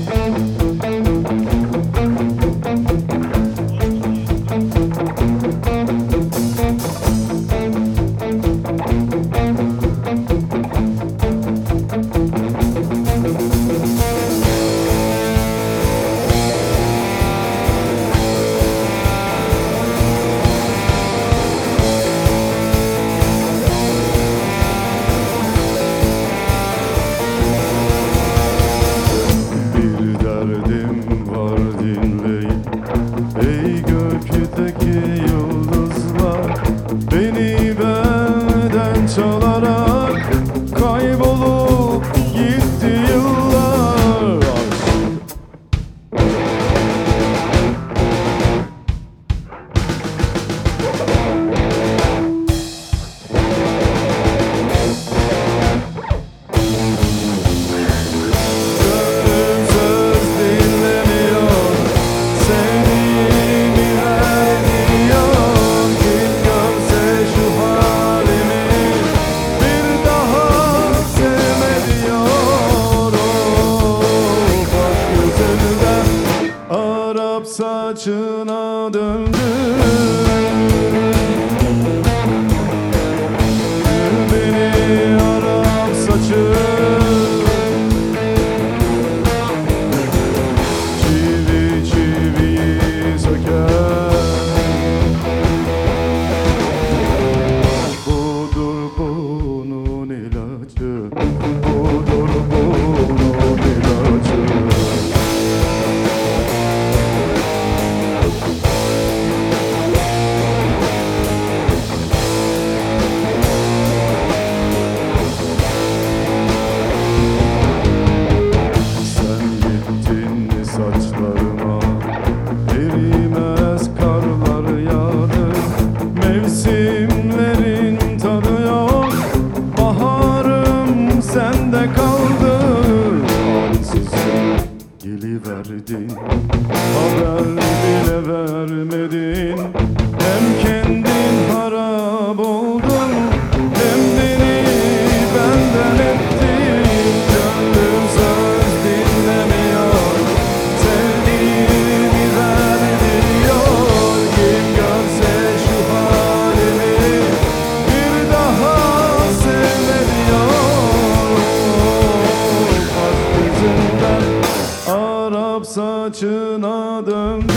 Beni benden çalarak kaybolup gitti yıllar. Gönlüm söz dinlemiyor, sevdiğimi her diyor. Kim görse şu halimi bir daha sevme diyor. Of aşk yüzünden Arap saçına döndü. Beni Arap saçı çivi çiviyi söker. Budur bunun ilacı, budur bunun ilacı. Sen gittin saçlarıma, erimez karlar yağdı. Mevsimlerin tadı yok, baharım sende kaldı. Ansızın geliverdin, haber bile vermedin. Hem kendin harap oldun, hem beni benden ettin. Gönlüm söz dinlemiyor, sevdiğimi ver diyor. Kim görse şu halimi bir daha sevme diyor. Aşk yüzünden Arap saçına döndü.